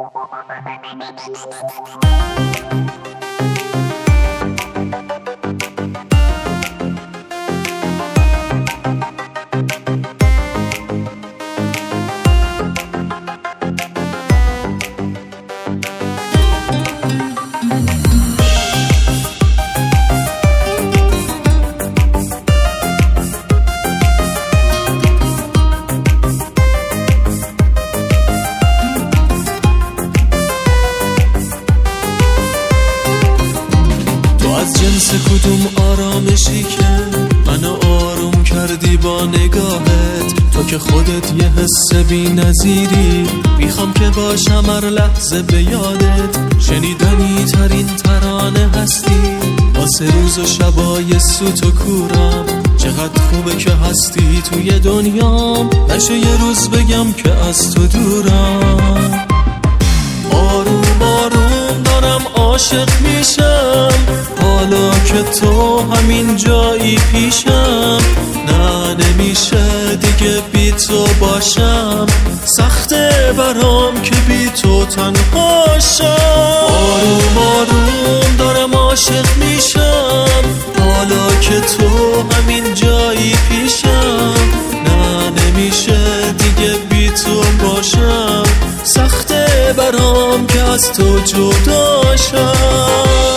از جنس کدوم آرامشی که منو آروم کردی با نگاهت؟ تو که خودت یه حس بی نظیری، میخوام که باشم هر لحظه به یادت. شنیدنی ترین ترانه هستی، واسه روز و شبای سوت و کورم. چقدر خوبه که هستی توی دنیام، نشه یه روز بگم که از تو دورم. آروم آروم دارم عاشق میشم، حالا که تو همین جایی پیشم. نه نمیشه دیگه بی تو باشم، سخته برام که بی تو تنهاشم. آروم آروم دارم عاشق میشم، حالا که تو همین جایی پیشم. نه نمیشه دیگه بی تو باشم، سخته برام که از تو جداشم.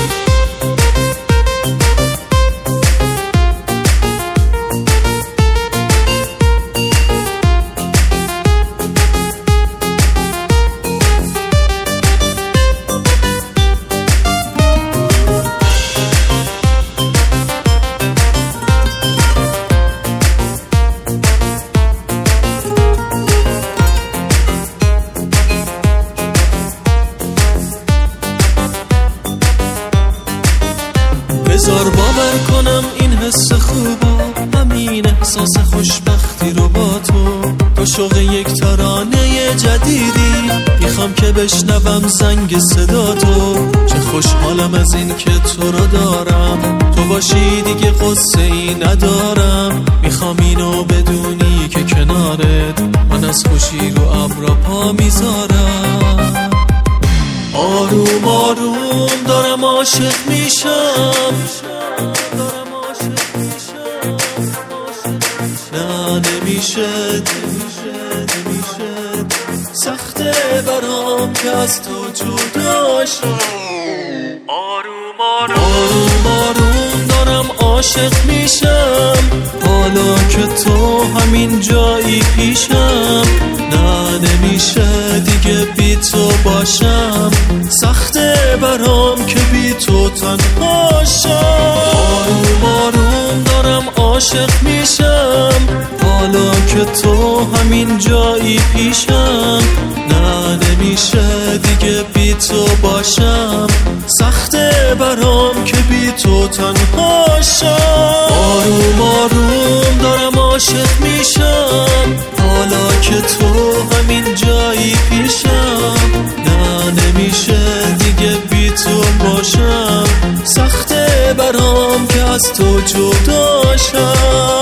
بذار باور کنم این حس خوبا، همین احساس خوشبختی رو با تو شوق یک ترانه جدیدی. میخوام که بشنوم زنگ صدا تو، چه خوشحالم از این که تو رو دارم. تو باشی دیگه قصه ای ندارم، میخوام اینو بدونی که کنارت من از خوشی رو ابرا پا میذارم. آروم آروم دارم عاشق میشم، نه نمیشه سخته برام که از تو جداشم. آروم آروم دارم عاشق میشم، حالا که تو همین جایی پیشم. نه نمیشه دیگه بی تو باشم، سخته برام که بی تو تنهاشم. آروم آروم دارم عاشق میشم، حالا که تو همین جایی پیشم. نه نمیشه دیگه بی تو باشم، سخته برام که بی تو تنهاشم. آروم آروم دارم عاشق میشم، حالا که تو همین جایی پیشم. نه نمیشه دیگه بی تو باشم، سخته برام که از تو جداشم.